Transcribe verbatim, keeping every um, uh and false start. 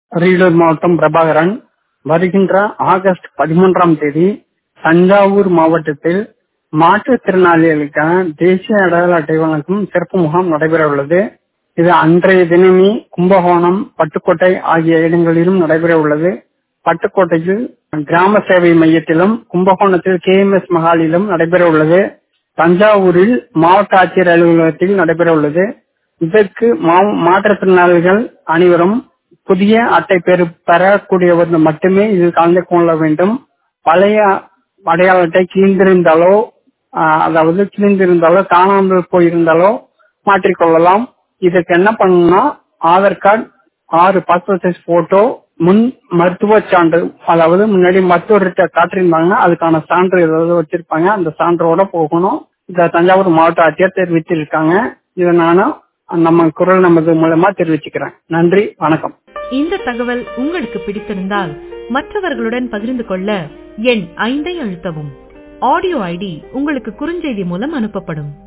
அரியலூர் மாவட்டம் பிரபாகரன். வருகின்ற ஆகஸ்ட் பதிமூன்றாம் தேதி தஞ்சாவூர் மாவட்டத்தில் மாற்றுத்திறனாளிகளுக்கான தேசிய அடையாள அட்டை வழங்கும் சிறப்பு முகாம் நடைபெற உள்ளது. இது அன்றைய தினமே கும்பகோணம், பட்டுக்கோட்டை ஆகிய இடங்களிலும் நடைபெற உள்ளது. பட்டுக்கோட்டையில் கிராம சேவை மையத்திலும், கும்பகோணத்தில் கே எம் எஸ் மகாலிலும் நடைபெற உள்ளது. தஞ்சாவூரில் மாவட்ட ஆட்சியர் அலுவலகத்தில் நடைபெற உள்ளது. இதற்கு மாற்றுத்திறனாளிகள் அனைவரும் புதிய அட்டை பெறு பெறக்கூடியவர்கள் மட்டுமே இதில் கலந்து கொள்ள வேண்டும். பழைய அடையாள அட்டை கிழிந்திருந்தாலோ அதாவது கிழிந்திருந்தாலோ காணாமல் போயிருந்தாலோ மாற்றிக்கொள்ளலாம். இதற்கு என்ன பண்ணணும்னா ஆதார் கார்டு, ஆறு பாஸ்போர்ட் சைஸ் போட்டோ, முன் மருத்துவ சான்று, அதாவது முன்னாடி மருத்துவர்கிட்ட காட்டிருந்தாங்கன்னா அதுக்கான சான்று ஏதாவது வச்சிருப்பாங்க, அந்த சான்றோட போகணும். இத தஞ்சாவூர் மாவட்ட ஆட்சியர் தெரிவித்திருக்காங்க. இதை நானும் நம்ம குரல் நமது மூலமா தெரிவிச்சுக்கிறேன். நன்றி, வணக்கம். இந்த தகவல் உங்களுக்கு பிடித்திருந்தால் மற்றவர்களுடன் பகிர்ந்து கொள்ள எண் ஐந்தை அழுத்தவும். ஆடியோ ஐடி உங்களுக்கு குறுஞ்செய்தி மூலம் அனுப்பப்படும்.